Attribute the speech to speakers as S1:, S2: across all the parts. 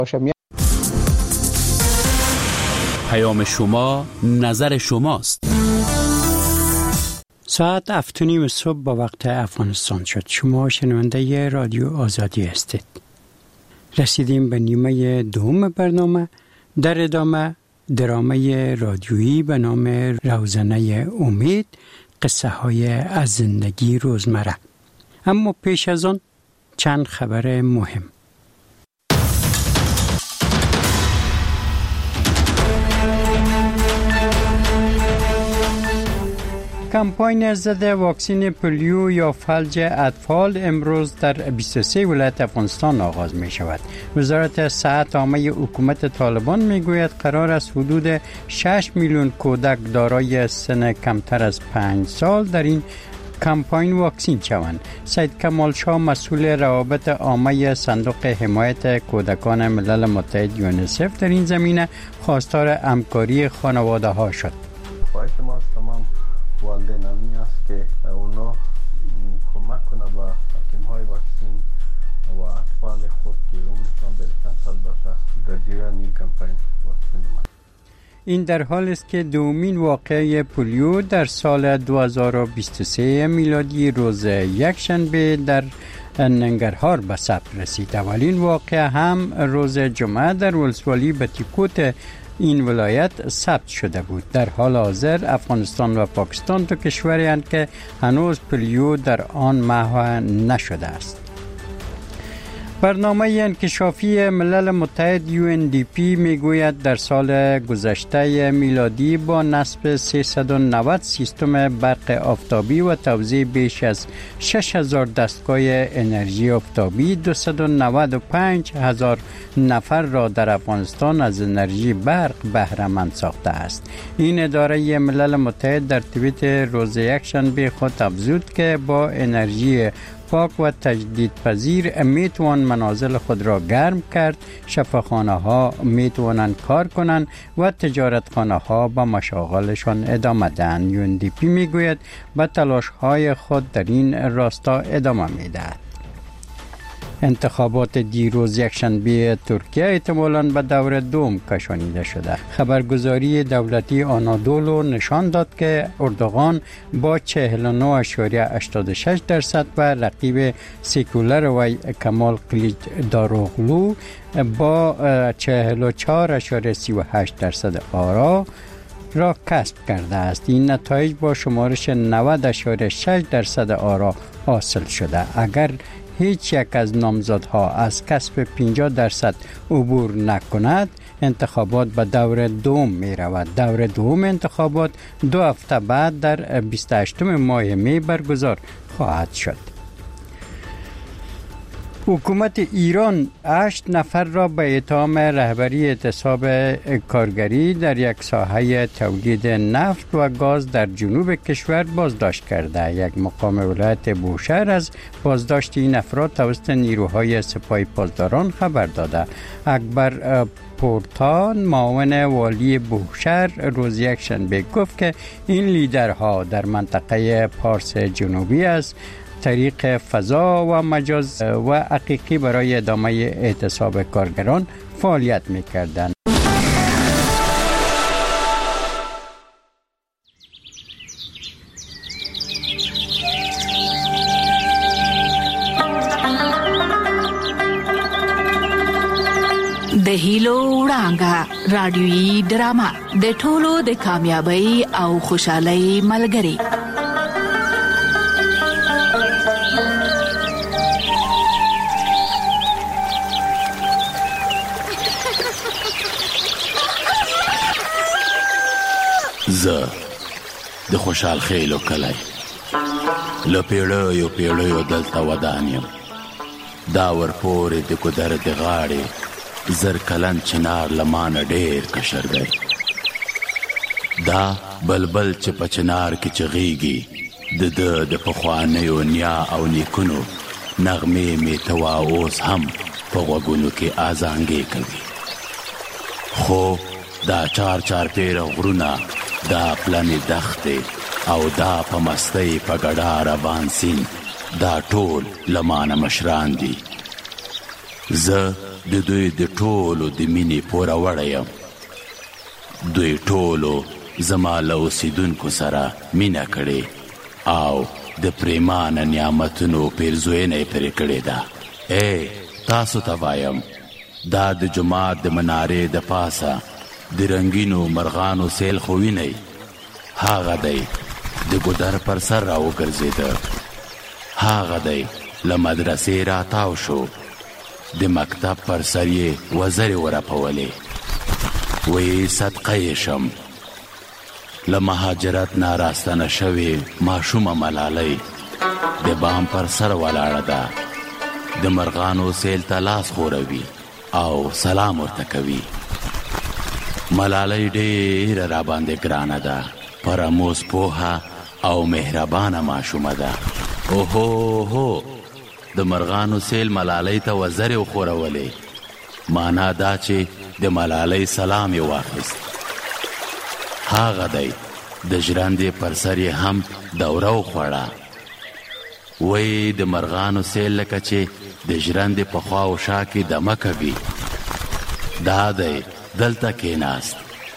S1: پیام شما، نظر شماست.
S2: ساعت 7:30 صبح با وقت افغانستان شد. شما شنونده رادیو آزادی هستید. رسیدیم به نیمه دوم برنامه. در ادامه درامه رادیویی به نام روزنه امید، قصه های از زندگی روزمره. اما پیش از آن چند خبر مهم. کمپاین ضد واکسن پولیو یا فلج اطفال امروز در 23 ولایت افغانستان آغاز می شود. وزارت صحت عامه حکومت طالبان می گوید قرار است حدود 6 میلیون کودک دارای سن کمتر از 5 سال در این کمپاین واکسین شوند. سید کمال شاه مسئول روابط عامه صندوق حمایت کودکان ملل متحد یونیسف در این زمینه خواستار همکاری خانواده ها شد.
S3: والدینانی است که اونا کمک کنه با تیم‌های واکسین و اطفال خود که عمرشان در 5 سال باشه در جریان این کمپین واکسین.
S2: این در حال است که دومین واقعه پولیو در سال 2023 میلادی روز یکشنبه در ننگرهار به ثبت رسید. اولین واقعه هم روز جمعه در ولسوالی بتیکوت این ولایت ثبت شده بود. در حال حاضر افغانستان و پاکستان دو کشوری هستند که هنوز پولیو در آن محو نشده است. برنامه انکشافی ملل متحد UNDP میگوید در سال گذشته میلادی با نصب 390 سیستم برق آفتابی و توزیع بیش از 6000 دستگاه انرژی آفتابی 295,000 نفر را در افغانستان از انرژی برق بهره مند ساخته است. این اداره ملل متحد در توییت روز یکشنبه خود افزود که با انرژی پاک و تجدیدپذیر میتوان منازل خود را گرم کرد، شفاخانه ها میتوانند کار کنند و تجارتخانه ها به مشاغلشان ادامه دهند. UNDP میگوید به تلاش های خود در این راستا ادامه میدهد. انتخابات دیروز یکشنبه ترکیه احتمالاً به دور دوم کشانیده شده. خبرگزاری دولتی آنادولو نشان داد که اردوغان با 49.86% و رقیب سیکولر وی کمال کلیچداروغلو با 44.38% آرا را کسب کرده است. این نتایج با شمارش 90.6% آرا حاصل شده. اگر هیچ یک از نامزدها از کسب 50% عبور نکند، انتخابات به دور دوم می رود. دور دوم انتخابات 2 هفته بعد در 28 ماه می برگزار خواهد شد. حکومت ایران 8 نفر را به اتهام رهبری اعتصاب کارگری در یک ساحه تولید نفت و گاز در جنوب کشور بازداشت کرده. یک مقام ولایت بوشهر از بازداشت این افراد توسط نیروهای سپاه پاسداران خبر داده. اکبر پورتان معاون والی بوشهر روز یکشنبه گفت که این لیدرها در منطقه پارس جنوبی است طریق فضا و مجاز و حقیقی برای ادامه اعتصاب کارگران فعالیت می‌کردند.
S4: د هیلو وړانګه رادیویي ډرامه د ټولو د کامیابی او خوشحالۍ ملګری.
S1: زه د خوشحال خیلو کلی لپیړیو پیړیو دلته ودانیم دا ورپورې د ګودر د غاړې زر کلن چنار لمانه ډېر کشر دی دا بلبل چې په چنار کې چغیږي د پخوانیو نیا او نیکونو نغمې مې ته وا اوس هم په غوږونو کې ازانګې کوي خو دا چار پیره غرونه دا پلنې دښتې او دا په مستۍ په ګډا روان سیند دا ټول لمانه مشران دي. زه د دوی د ټولو د مینې پوره وړی یم. دوی ټولو زما له اوسیدونکو سره مینه کړې او د پریمانه نعمتونو پیرزوینه یې پرې کړې ده. تاسو ته وایم، دا د جومات د منارې د پاسه د رنګینو مرغانو سیل خو وینئ، هغه دی د ګودر پر سر را وګرځېده، هغه دی له مدرسې راتاو شو، د مکتب پر سر یې وزرې ورپولې، وی صدقه یې شم. له مهاجرت نه راستنه شوې ماشومه ملالۍ د بام پر سر ولاړه ده، د مرغانو سیل ته لاس خوروي او سلام ورته کوي. ملالۍ ډېره راباندې ګرانه ده، پرموز پوهه او مهربانه ماشومه ده. اوهو د مرغانو سیل ملالۍ ته وزرې وخورولې، معنا دا چې د ملالۍ سلام یې واخیست. هغه دی د ژرندې پر سر یې هم دوره وخوړه، وی د مرغانو سیل لکه چې د ژرندې په خوا و شا کې دمه کوي، دا دی دلته کېناست.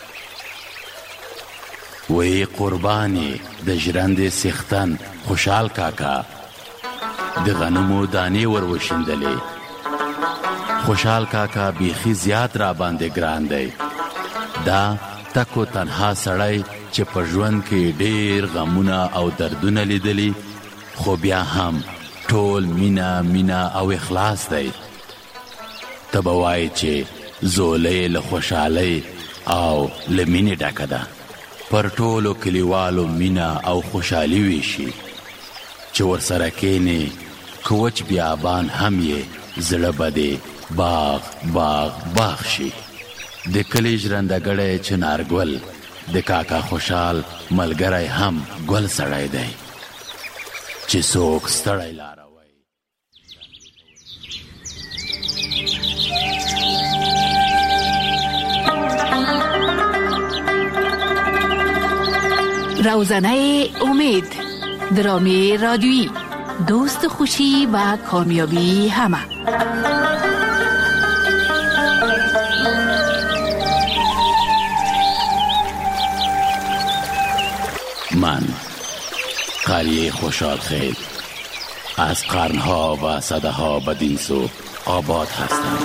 S1: وی قربانې د ژرندې څښتن خوشحال کاکا د غنمو دانې ور وشیندلې. خوشحال کاکا بیخي زیات را باندې ګران دی، دا تکو تنها سړی چې په ژوند کې ډېر غمونه او دردونه لیدلی، خو بیا هم ټول مینه او اخلاص دی. ته به وایې چې زولۍ له خوشحالۍ او له مینې ډکه ده، پر ټولو کلیوالو مینه او خوشحالي ویشي چې ورسره کینې که وچ بیابان هم یې زړه به دې باغ شي. د کلي ژرندهګړی چنارګل د کاکا خوشحال ملګری هم ګل سړی دی چې څوک ستړی لاروی.
S4: روزنه امید، درامی رادیویی، دوست خوشی و کامیابی همه.
S1: من قریه خوشحال خیل از قرنها و صدها بدین سو آباد هستم.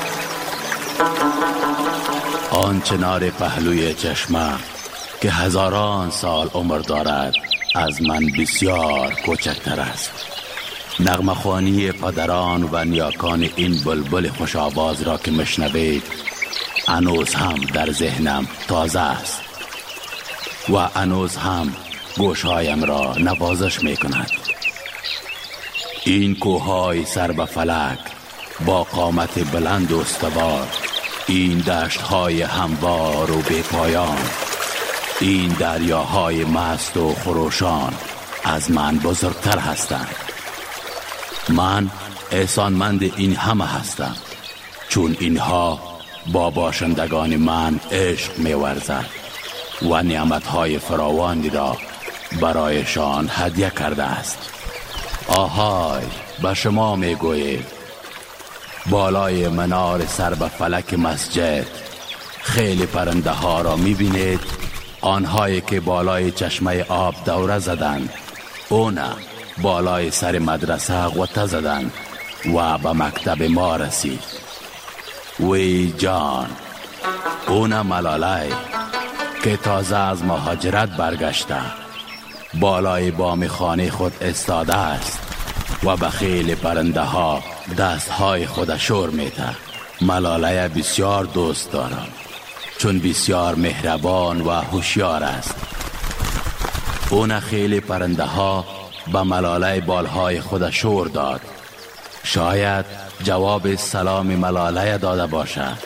S1: آن چنار پهلوی چشمه که هزاران سال عمر دارد از من بسیار کوچکتر است. نغمه خوانی پدران و نیاکان این بلبل خوش آواز را که مشنوید هنوز هم در ذهنم تازه است و هنوز هم گوشهایم را نوازش می کند. این کوههای سر به فلک با قامت بلند و استوار، این دشتهای هموار و بی پایان، این دریاهای مست و خروشان از من بزرگتر هستند. من احسانمند این همه هستم، چون اینها با باشندگان من عشق می ورزد و نعمتهای فراوانی را برایشان هدیه کرده است. آهای به شما می گوید، بالای منار سر به فلک مسجد خیلی پرنده ها را می بینید، آنهایی که بالای چشمه آب دوره زدند، اون بالای سر مدرسه غوطه زدند و به مکتب ما رسید. وی جان، اون ملالای که تازه از مهاجرت برگشته بالای بام خانه خود استاده است و به خیلی پرنده ها دستهای خود شور میده. ملالای بسیار دوست دارم، چون بسیار مهربان و هوشیار است. اون خیلی پرنده ها به ملالای بالهای خود شور داد. شاید جواب سلام ملالای داده باشد.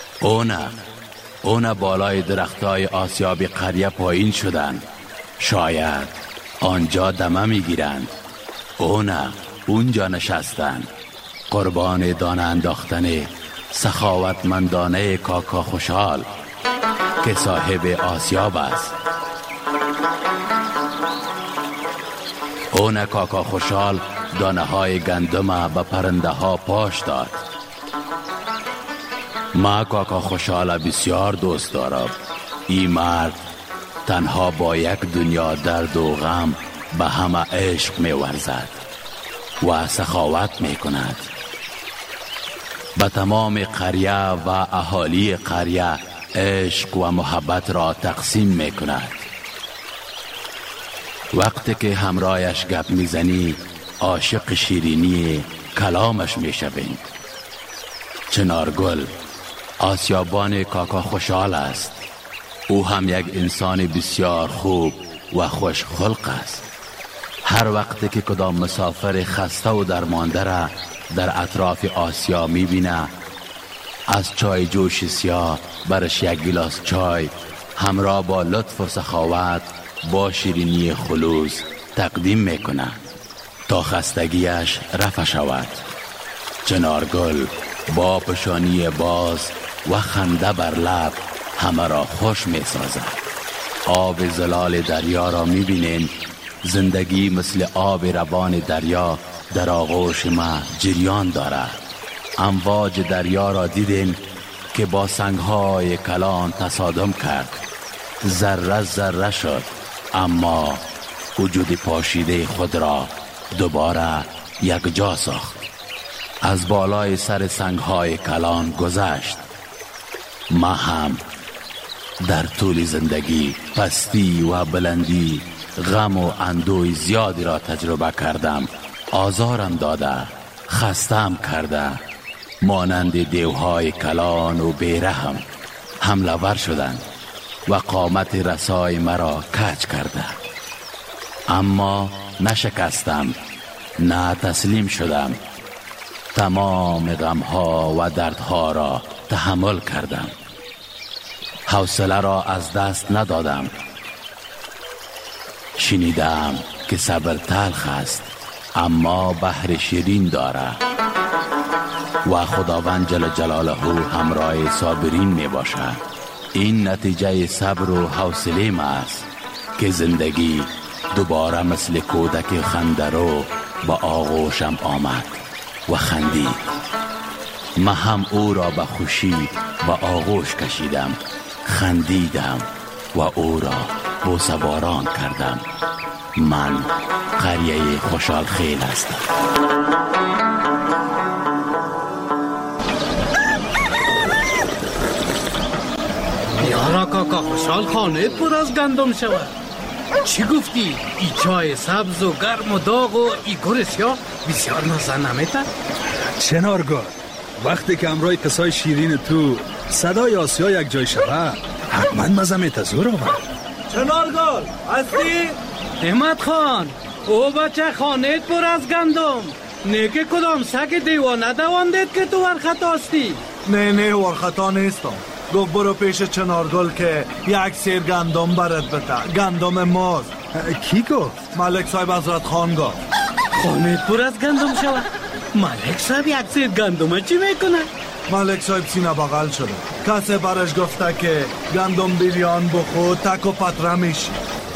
S1: اون بالای درختای آسیاب قریه پایین شدند. شاید آنجا دمه میگیرند. اونجا نشستند. قربان دانه انداختن سخاوتمندانه کاکا خوشحال که صاحب آسیاب است. اون کاکا خوشحال دانه های گندم به پرنده ها پاش داد. ما کاکا خوشحال بسیار دوست دارم. این مرد تنها با یک دنیا درد و غم به همه عشق می ورزد و سخاوت می کند. به تمام قریه و اهالی قریه عشق و محبت را تقسیم می کند. وقتی که همراهش گپ می زنی عاشق شیرینی کلامش می شوید. چنارگل آسیابان کاکا خوشحال است. او هم یک انسان بسیار خوب و خوش خلق است. هر وقت که کدام مسافر خسته و درمانده را در اطراف آسیا می بینه، از چای جوش سیاه برش یک گلاس چای همراه با لطف و سخاوت با شیرینی خلوص تقدیم می کنه تا خستگیش رفع شود. چنارگل با پشانی باز و خنده بر لب همه را خوش می سازد. آب زلال دریا را می بینین. زندگی مثل آب روان دریا در آغوش ما جریان دارد. امواج دریا را دیدین که با سنگهای کلان تصادم کرد. ذره ذره شد اما وجود پاشیده خود را دوباره یک جا ساخت. از بالای سر سنگهای کلان گذشت. ما هم در طول زندگی پستی و بلندی، غم و اندوه زیادی را تجربه کردم. آزارم داده، خستم کرده، مانند دیوهای کلان و بیرحم حمله ور شدند و قامت رسای مرا کج کرده. اما نشکستم، نه تسلیم شدم. تمام غمها و دردها را تحمل کردم. حوصله را از دست ندادم. شنیدم که صبر تلخ است اما بحر شیرین داره و خداوند جل جلاله همراه صابرین می باشد. این نتیجه صبر و حوصله ما است که زندگی دوباره مثل کودک خندرو با آغوشم آمد و خندید. من هم او را به خوشی و آغوش کشیدم، خندیدم و او را بوسه باران کردم. من قریه خوشحال خیل هستم.
S5: یارا کاکا خوشحال خانه پر از گندم شود. چی گفتی؟ ای چای سبز و گرم و داغ و ای گور سیاه بسیار مزه نمیتن؟
S6: چنارگل، وقتی که امرای قصای شیرین تو صدای آسیا یک جای شود حتما مزه میته زور آور.
S5: چنارگل هستی؟ احمد خان، او بچه خانه پر از گندم. نیکه کدام سگ دیوانه دواندید که تو ورخطا هستی؟
S7: نه ورخطا نیستم. گفت برو پیش چنارگل که یک سیر گندم برد بده، گندم ماز.
S6: کی گفت؟
S7: ملک صاحب حضرت خان گفت.
S5: خانه پر از گندم شود؟ ملک صاحب یک سیر گندم چی میکنه؟
S7: ملک صاحب سینه بغل شده. کسی برش گفته که گندم بیریان بخور تک و پتره میشی.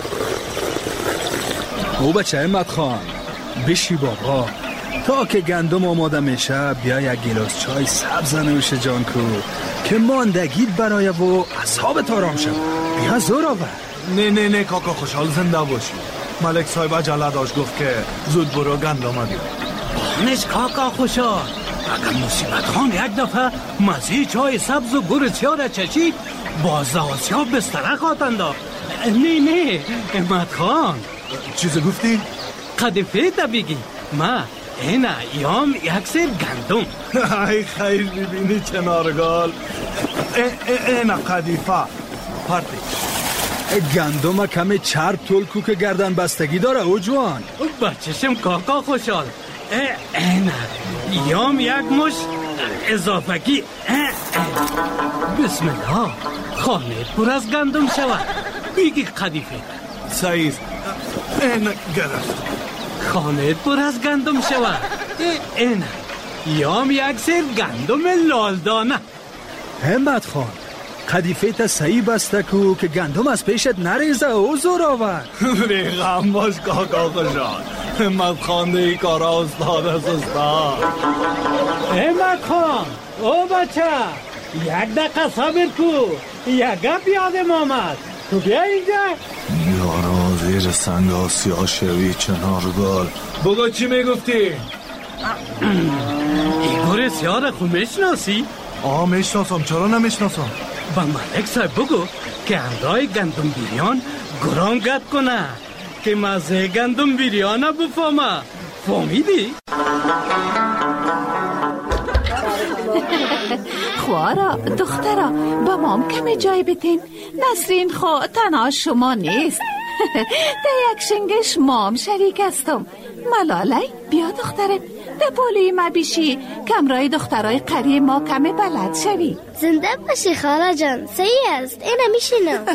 S6: او بچه احمد خان بشی بابا، تا که گندم آماده میشه بیا یک گلاس چای سبز نوش جان کو که ماندگیت برای و اصحابت آرام شد. بیا زور آور.
S7: نه کاکا خوشحال زنده باشی. ملک صاحب عجله داشت، گفت که زود برو گندم بیار.
S5: بانش کاکا خوشحال، اگر مصیبت خان یک دفعه مزی چای سبز و گور سیاه را چشید باز آسیا بستره خواهد. نه احمد خان.
S7: چیز گفتی؟
S5: قدیفه تا بگی. ما اینا یام یک سیر گندم.
S7: ای خیلی ببینی چنارگل. اینا قدیفه پرتی
S6: گندم کمی چرب طول کو که گردن بستگی داره او جوان.
S5: بچشم کاکا خوشحال. اینا یام یک مش اضافگی. بسم الله، خانه پر از گندم شود. بگی قدیفه.
S7: سعید اینا گرفت.
S5: خانه پر از گندم شود. اینا یام یک سیر گندم لالدانه.
S6: همت خان، قدیفه تا صحیح بسته کو که گندم از پیشت نریزه او زور آور.
S7: ریغم باش کاکا خوشحال. همت خان دی کارا استاد است استاد.
S5: همت خان، او بچه یک دقیقه صبر کو. یک گپ یادم آمد. تو بیا اینجا.
S7: یارا زیر سنگ آسیا شوی چنارگل. بگو چی میگفتی؟
S5: ایگور سیاه خو میشناسی؟
S7: میشناسم. چرا نمیشناسم؟
S5: با ملک صاحب بگو که امرای گندم بیریان گران گد کنه که مزه گندم بیریانه بفهمه. فهمیدی؟
S4: خوارا دخترا با مام کمی جای بتین. نسرین خو تنها شما نیست. در یک شنگش مام شریک استم. ملالی بیا دخترم به پولی ما بیشی کمرای دخترای قریه ما کمی بلد شوی.
S8: زنده باشی خاله جان. صحیح است. اینه میشینم.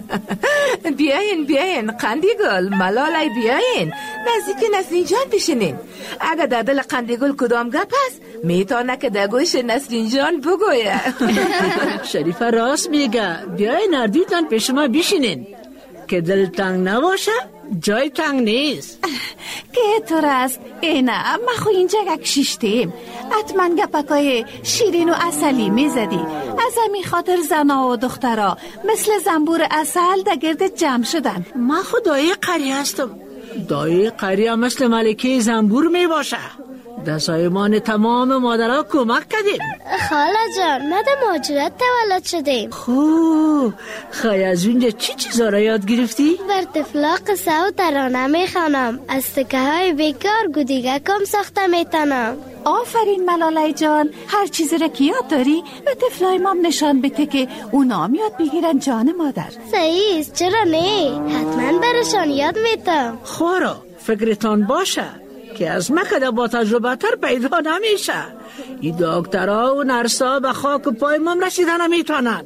S9: بیاین قندیگل ملالی بیاین نزدیک نسرین جان بشینین. اگه در دل قندیگل کدام گپ هست میتونه که در گوش نسرین جان بگویه.
S10: شریفه راست میگه. بیاین اردیتان پیش ما بشینین که دل تنگ نباشه جای تنگ نیست.
S4: که طور است اینا ما خو اینجا یک شیشتیم. حتما گپکای شیرین و اصلی میزدی. از همین خاطر زنا و دخترا مثل زنبور اصل در گرد جمع شدن.
S10: ما خو دایی قریه هستم. دایی قریه مثل ملکه زنبور میباشه. در سایمان تمام مادرها کمک کردیم.
S8: خاله جان ما در مهاجرت تولد شدیم.
S10: خوب خواهی از اونجا چی چیزا را یاد گرفتی؟
S8: بر طفلا قصه و ترانه میخوانم. از تکه های بیکار گودیگه کم ساخته میتونم.
S4: آفرین ملالی جان. هر چیزی را که یاد داری به طفلای مام نشان بده که اونا یاد بگیرن جان مادر.
S8: صحیح است. چرا نه؟ حتما برشان یاد میتم.
S10: خورا فکرتان باشه که از مکده با تجربه تر پیدا نمیشه. این دکترها و نرسا به خاک پای مام رسیدن نمیتونن.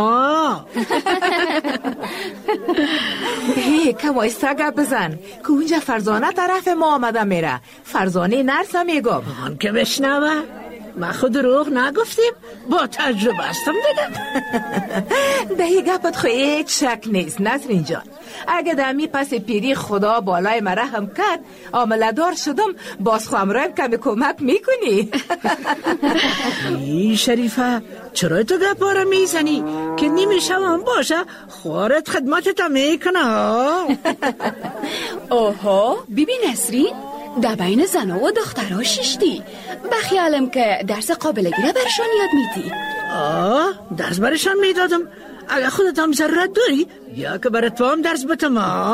S9: که وایستا گپ بزن که اونجا فرزانه طرف ما آمده میره. فرزانه نرسا میگم
S10: هم که بشنوه. ما خود دروغ نگفتیم. با تجربه هستم دیگه.
S9: دهی گپت خو هیچ شک نیست نسرین جان. اگه دمی پس پیری خدا بالای مرحم کرد عاملدار شدم باز خواهمرایم کمی کمک میکنی.
S10: ای شریفه چرا تو گپا را میزنی که نیمی شب هم باشه خوارت خدمتت میکنه.
S11: اوهو ببین نسرین در بین زنها و دخترها شیشتی. بخیالم که درس قابلگی را برشان یاد میدی.
S10: درس برشان میدادم. اگه خودت هم ضرورت داری یا که برای تو هم درس بتم.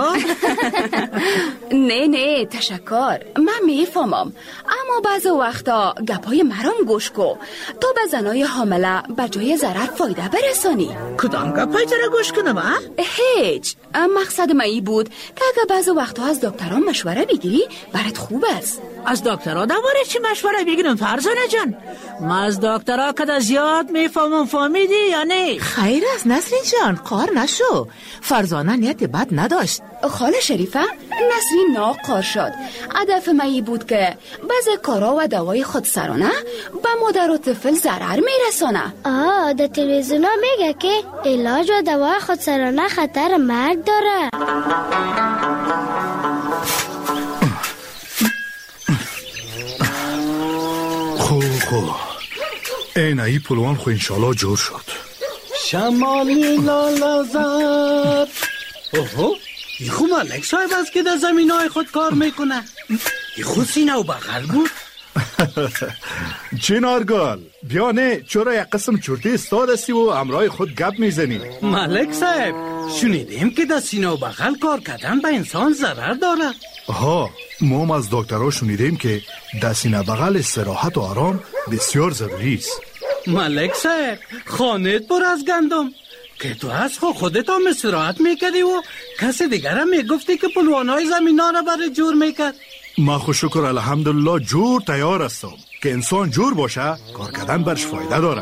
S11: نه تشکر. من میفهمم اما بعض وقتا گپای مرام گوش کو تو به زنای حامله به جای ضرر فایده برسانی.
S10: کدام گپای تره گوش کنم؟
S11: هیچ. مقصد من ای بود که اگه بعض وقتا از دکتران مشوره بگیری برات خوب است.
S10: از دکترها دواره چی مشوره بگیرم فرزانه جان؟ ما از دکترها کده زیاد میفهمم. فهمیدی یا نه؟
S9: خیر است نسرین جان قار نشو. فرزانه نیت بد نداشت.
S11: خاله شریفه نسرین ناقار شد. هدف من بود که بعض کارا و دوای خودسرانه به مادر و طفل ضرر میرسانه.
S8: در تلویزیونا میگه که علاج و دوای خودسرانه خطر مرگ داره.
S6: خوب این ای پلوان خو انشالله جور شد.
S5: شمالی لالا زد. اوهو ای خو ملک صاحب است که در زمین های خود کار میکنه. ای خو سینه و بغل بود.
S6: چنارگل بیا نه چرا یک قسم چرتی استاد هستی و امرای خود گپ میزنی؟
S5: ملک صاحب شنیدیم که در سینه و بغل کار کردن به انسان ضرر داره.
S6: ما از دکترها شنیدیم که در سینه بغل استراحت و آرام بسیار ضروری است.
S5: ملک صاحب خانت پر از گندم که تو از خودت هم استراحت میکردی و کسی دیگر هم میگفتی که پلوانهای زمین ها را برای جور میکرد.
S6: ما خو شکر الحمدلله جور تیار هستم که انسان جور باشه کار کردن برش فایده داره.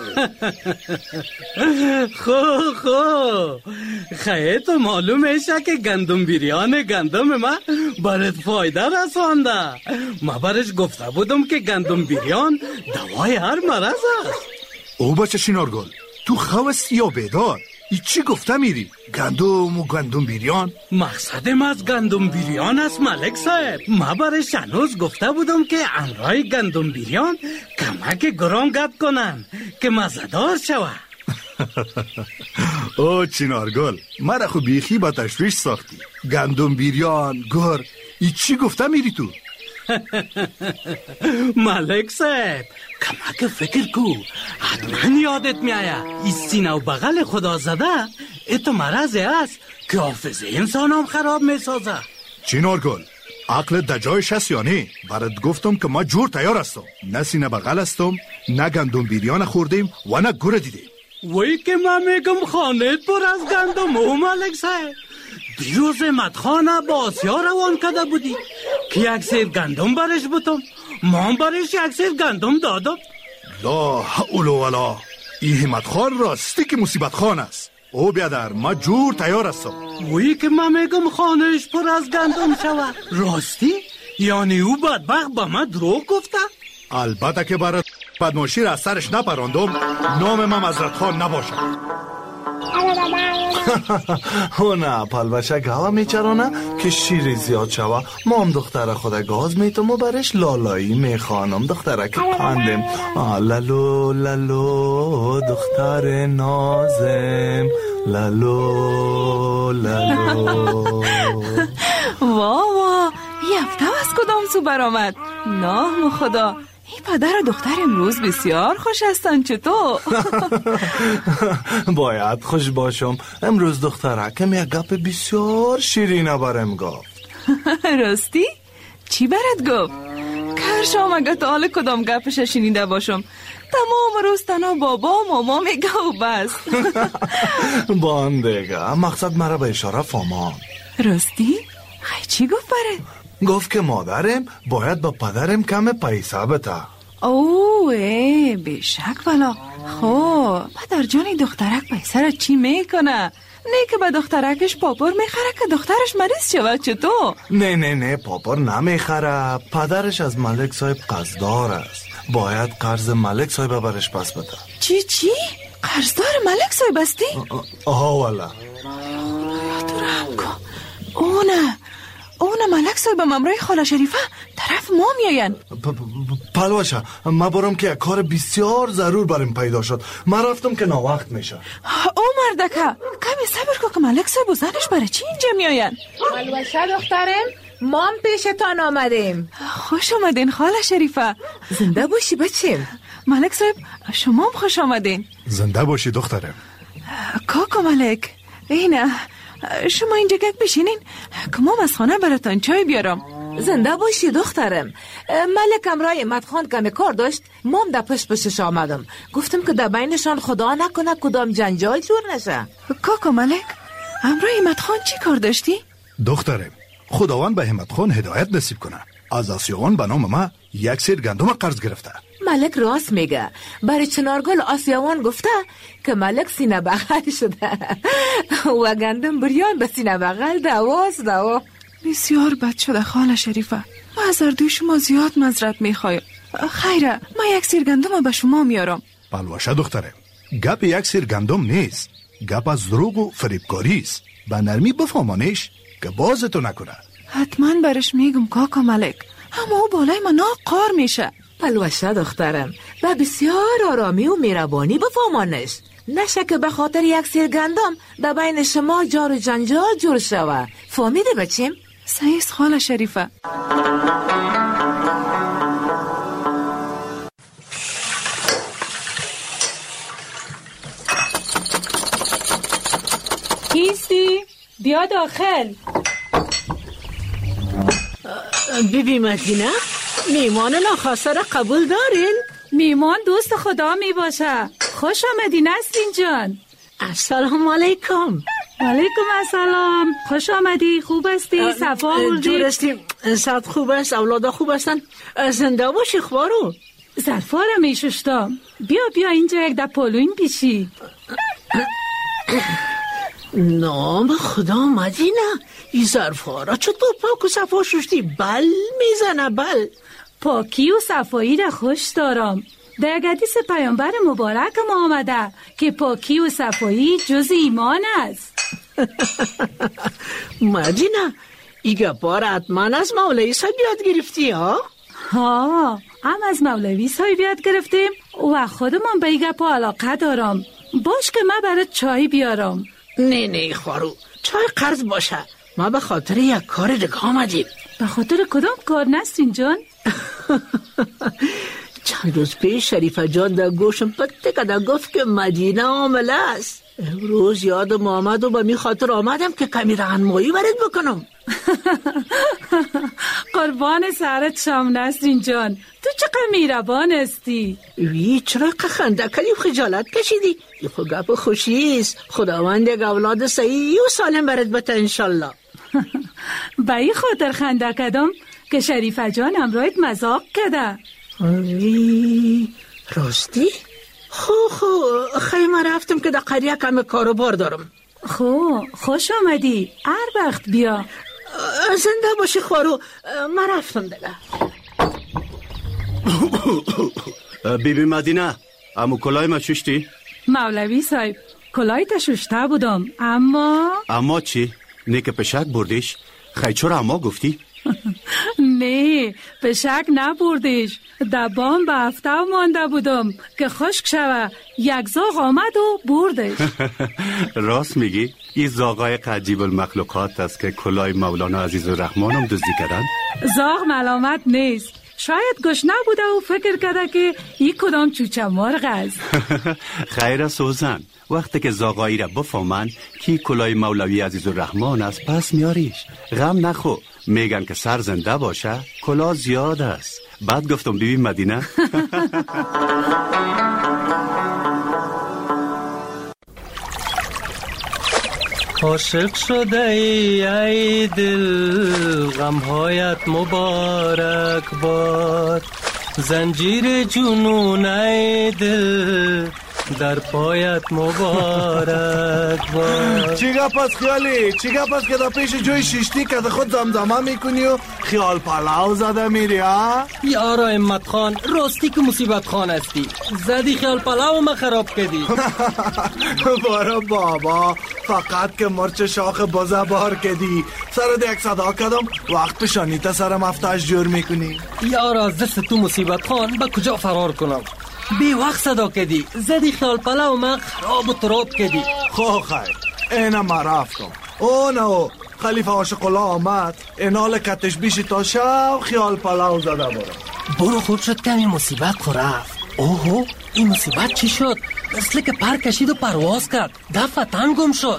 S5: خو خیلی تو معلوم میشه که گندم بیریان گندم ما برات فایده رسانده. ما برش گفته بودم که گندم بیریان دوای هر مرض است.
S6: او بچه شینارگل تو خواستی یا بیدار؟ ای چی گفته میری؟ گندم و گندم بیریان؟
S5: مقصدم از گندم بیریان است ملک صاحب. ما برش هنوز گفته بودم که امرای گندم بیریان کمک گران گپ کنن که مزدار شوه.
S6: او چنارگل، مرا خو بیخی با تشویش ساختی. گندم بیریان، گر، ای چی گفته میری تو؟
S5: ملک صاحب کمک فکر کو، حتما یادت میآید ای سینه و بغل خدا زده ایتو مرض است که حافظه انسان هم خراب میسازه.
S6: چنارگل، عقل دجایش هست یا نه؟ برات گفتم که ما جور تیار هستم. نه سینه بغل هستم، نه گندم بیریان خوردیم و نه گر دیدیم.
S5: وی که من میگم خانه پر از گندم و ملک صاحب. دیروز مدخانه با آسیا روان کده بودی که یک سیر گندم برش بودم، من برش یک سیر گندم دادم.
S6: لا حول ولا، این همتخان راستی که مصیبت خان است. او بیادر ما جور تیار هستم.
S5: وی که من میگم خانهش پر از گندم شود راستی؟ یعنی او بدبخت با من دروغ گفته؟
S6: البته که برات بدماشی را از سرش نپراندم، نام من حضرت خان نباشه.
S7: نه پلوشک هوا میچرانه که شیری زیاد شوه. ما هم دختر خود گاز میتم و برش لالایی میخوانم. دختره که پندم لالو لالو دختر نازم لالو لالو.
S9: واوا یفته از کدام سو برآمد؟ نام خدا، این پدر و دختر امروز بسیار خوش هستن. چطور؟
S7: باید خوش باشم. امروز دخترکم یک گپ بسیار شیرینه برم گفت.
S9: راستی؟ چی برات گفت؟ کرشام اگه تا حال کدام گپش شنیده باشم. تمام روز تنها بابا و ماما میگه و بس.
S7: باندگه مقصد مرا به اشاره فهمان.
S9: راستی؟ خیلی چی گفت برات؟
S7: گفت که مادرم باید با پدرم کم پیسه بده.
S9: اوه بشک والا. خب پدر جانی دخترک پیسه را چی میکنه؟ نه که به دخترکش پاپور میخره که دخترش مریض شود. چطور؟
S7: نه پاپور نمیخره. پدرش از ملک صاحب قرضدار است. باید قرض ملک صاحب برش پس بده.
S9: چی؟ قرضدار ملک صاحب استی؟
S7: آها والا.
S9: خدایا تو رحم کن. اون ملک صاحب ممرای خاله شریفه طرف ما میاین.
S7: پلوشه ما برم که یک کار بسیار ضرور برم پیدا شد. من رفتم که ناوقت میشه.
S9: او مردکه کمی صبر کن که ملک صاحب و زنش برای چی اینجا میاین؟
S12: پلوشه دخترم مام پیشتان آمدیم.
S9: خوش آمدین خاله شریفه.
S12: زنده باشی بچیم.
S9: ملک صاحب شما هم خوش آمدین.
S6: زنده باشی دخترم.
S9: کاکا ملک اینه شما اینجا گک بشینین که ما از خانه براتان چای بیارم.
S12: زنده باشی دخترم. ملک امرای مدخان کمی کار داشت، مام در پشتش آمدم. گفتم که در بینشان خدا نکنه کدام جنجال جور نشه.
S9: کاکا ملک امرای مدخان چی کار داشتی؟
S6: دخترم خداوند به همتخان هدایت نصیب کنه. از آسیاوان به نام ما یک سیر گندم قرض گرفته.
S12: ملک راست میگه. برای چنارگل آسیاوان گفته که ملک سینه بغل شده و گندم بریان به سینه بغل دوا.
S9: بسیار بد شده خاله شریفه. ما از اردوی شما زیاد معذرت میخوایم. خیره ما یک سیر گندم به شما میارم.
S6: پلوشه دخترم گپ یک سیر گندم نیست، گپ از دروغ و فریبکاری است. به نرمی بفهمانش که بازتو نکنه.
S9: حتما برش میگم کاکا ملک، اما او بالای من قار میشه.
S12: پلوشه دخترم و بسیار آرامی و میربانی بفهمانش. نشه که به خاطر یک سیر گندم در بین شما جار و جنجال جور شوه. فهمیده بچیم؟
S9: صحیح خاله شریفه.
S13: کیستی؟ بیا داخل.
S10: بیبی مدینه میمان ناخواسته را قبول دارین؟
S13: میمان دوست خدا می باشه. خوش آمدی نسرین جان.
S10: السلام علیکم.
S13: علیکم السلام. خوش آمدی. خوب هستی؟ صفا آوردی؟
S10: جور هستیم. صد خوب است. اولادا خوب هستن. زنده باشی خوارو.
S13: ظرفا را می ششتم. بیا اینجا یک ده پلوین پیشی.
S10: نام خدا مدینه این ظرفا را چطور پاک و صفا ششتی؟ بل میزنه بل.
S13: پاکی و صفایی را خوش دارم. در حدیث پیامبر مبارک ما آمده که پاکی و صفایی جز ایمان است.
S10: مدینه ایگه بار حتما از مولوی صاحب یاد گرفتی ها؟
S13: ها، هم از مولوی صاحب یاد گرفتیم و خودمان به ایگه پا علاقه دارم. باش که من برای چای بیارم.
S10: نه خوارو، چای قرض باشه. ما به خاطر یک کار دیگه آمدیم.
S13: به خاطر کدام کار نسرین جان؟
S10: چند روز پیش شریفه جان در گوشم پته کده گفت که مدینه عامله است. امروز یادم آمد و به می خاطر آمدم که کمی رهنمایی برات بکنم.
S13: قربان سرت شام نسرین جان، تو چقدر مهربان هستی.
S10: وی چرا خنده کردی و خجالت کشیدی؟ این خود گپ خوشیست. خداوند یک اولاد صحیح و سالم برات بده انشالله.
S13: به این خاطر خنده کردم که شریفه جان همراهت مذاق کرده.
S10: راستی؟ خیلی من رفتم که در قریه کم کاروبار دارم.
S13: خوش آمدی، هر وقت بیا.
S10: زنده باشی خوارو، من رفتم دیگه.
S1: بیبی مدینه، امو کلای ما ششتی؟
S13: مولوی صاحب، کلای تا ششته بودم، اما
S1: چی؟ نه که پشک بردیش؟ خیلی چرا اما گفتی؟
S13: نه، پشک نبردیش. دبام به هفته مانده بودم که خشک شوه. یک زاغ آمد و بردش.
S1: راست میگی؟ این زاغای عجیب المخلوقات است که کلای مولانا عزیزالرحمن هم دزدی کردن؟
S13: زاغ ملامت نیست. شاید گشنه بوده و فکر کرده که این کدام چوچه مرغ است.
S1: خیر سوزن، وقتی که زاغایی را بفهمن که کلای مولوی عزیزالرحمن است پس میاریش. غم نخو، میگن که سر زنده باشه کلا زیاد است. بعد گفتم بیبی مدینه.
S14: عاشق شده ای دل، غمهایت مبارک باد. زنجیر جنون ای دل، در پایت مبارک باد.
S7: چی گپ است خیالی؟ چی گپ است که در پیش جوی شیشتی که خود زمزمه میکنی و خیال پلاو زده میری ها؟
S14: یارا امت خان، راستی که مصیبت خان هستی. زدی خیال پلاو ما خراب کردی.
S7: بارا بابا، فقط که مرچ شاخ بازه بار کردی. سرد یک صدا کردم وقت پشانیت سرم افتاش جور میکنی.
S14: یارا از دست تو مصیبت خان با کجا فرار کنم؟ بی وقت صدا کردی، زدی خیال پلاو ما خراب و تراب کردی.
S7: خیر اینا ما رفتم. او خلیفه عاشق الله آمد، اینال کتش بیشی تا شب خیال پلاو زده
S14: برو خوب شد که این مصیبت رفت. اوهو، این مصیبت چی شد؟ مثل که پر کشید و پرواز کرد، دفع تنگم شد.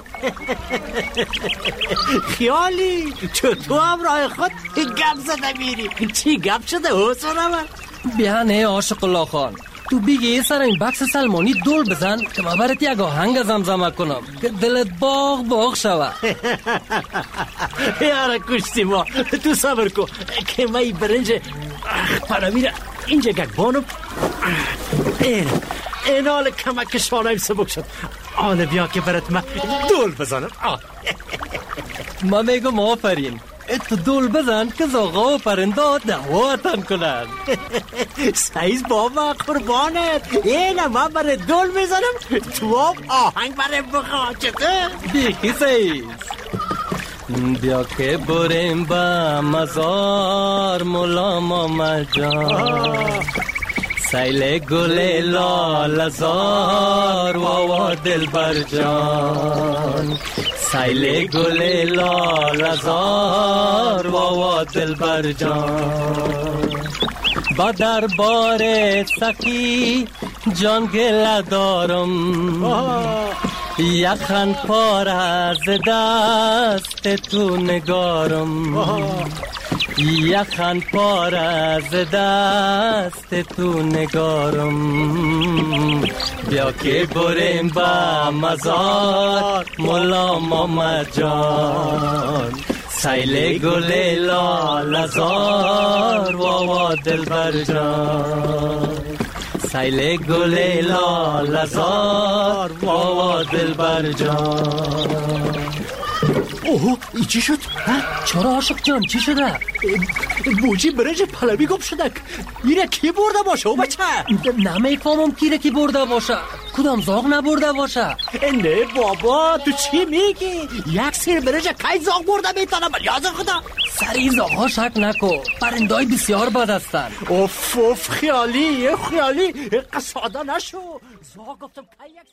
S5: خیالی چطور هم راه خود گپ زده میری؟ چی گپ شده حسن من؟
S14: بیا نه عاشق الله خان، تو بگی سر این بکس سلمانی دول بزن که ما برات یک آهنگ زمزمه کنم که دلت باغ شوه.
S5: یاره کشتی ما، تو صبر کن که من این برنج پنامیره اینجا گگبانم. این حال کمک شانهیم سبک شد. آنه بیا که برات من دول بزنم.
S14: ما میگم آفرین، تو دول بزن که زاغا و پرنده دعواتن کنن.
S5: سایز بابا قربانت، اینه من برای دول بزنم تو آهنگ برای بخواه. چطور؟
S14: بیخی سایز. بیا که بریم با مزار مولا محمد جان، سیل گل لال زار و دل بر جان. سیل گل لال زار و دل بر جان. با دربار سخی جان گله دارم، یخن پار از دست تو نگارم. یخن پار از دست تو نگارم. بیا که بریم با مزار مولا محمد جان، سیل گل لال زار و دل بر جان. سیل گل لال زار و دل بر جان.
S5: اوه ای چی شد؟
S14: چرا عاشق جان چی شده؟
S5: بوجی برنج پلوی گم شدک. ایره کی برده باشه او بچه؟
S14: نمیفهمم کیره کی برده باشه. کدام زاغ نبرده باشه؟
S5: نه بابا تو چی میگی؟ یک سیر برنج کی زاغ برده میتونه بلی آزر خدا؟
S14: سری زاغ شک نکو، پرندای بسیار بد هستن.
S5: اوف خیالی قصاده نشو. زاغ گفتم کی یک